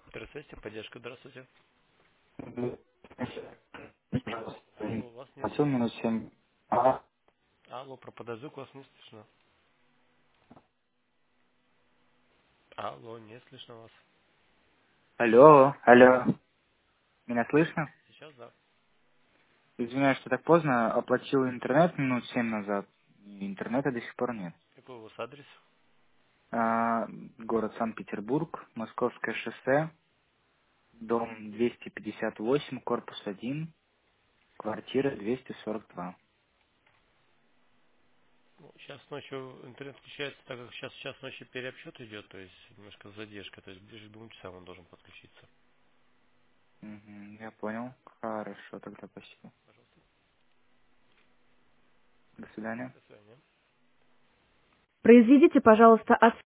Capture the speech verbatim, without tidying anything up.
Здравствуйте, поддержка, здравствуйте. Пожалуйста, Алло, вас не хотел слышно. минут семь. А, Алло, пропадает звук, вас не слышно. Алло, не слышно вас. алло, алло. Меня слышно? Сейчас, да. Извиняюсь, что так поздно. Оплатил интернет минут семь назад. И интернета до сих пор нет. Какой у вас адрес? А, город Санкт-Петербург, Московское шоссе, дом двести пятьдесят восемь, корпус один, квартира двести сорок два. Ну, сейчас ночью интернет включается, так как сейчас час ночи переобсчет идет, то есть немножко задержка, то есть ближе к двум часам он должен подключиться. Мгм, я понял. Хорошо, тогда спасибо. Пожалуйста. До свидания. До свидания. Произведите, пожалуйста,